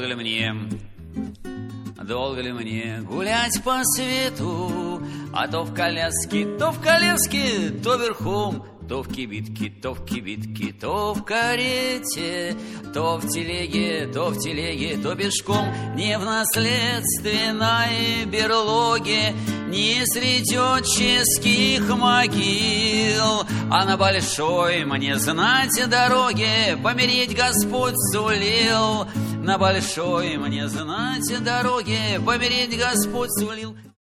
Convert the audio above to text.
долго ли мне гулять по свету, а то в коляске, то верхом, то в кибитке, то в карете, то в телеге, то пешком, не в наследственной берлоге, не среди отческих могил, а на большой мне знать дороге помереть Господь сулил. На большой мне знать дороге помереть Господь сулил.